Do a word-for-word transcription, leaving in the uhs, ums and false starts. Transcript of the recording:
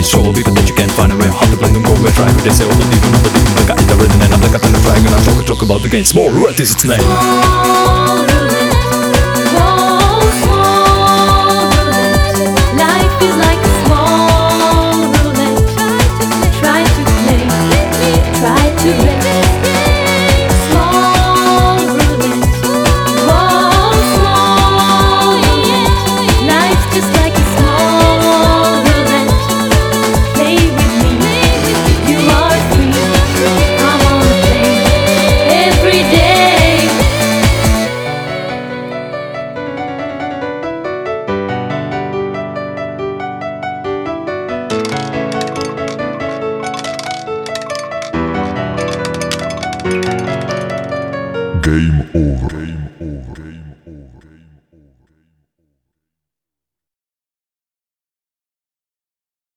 very sure because that you can't find a way how to play them go where try but they say all the demon of the demon like I got the rhythm and I'm like up in the flag and I'm talking talk about the game. Small roulette is its name. Game over.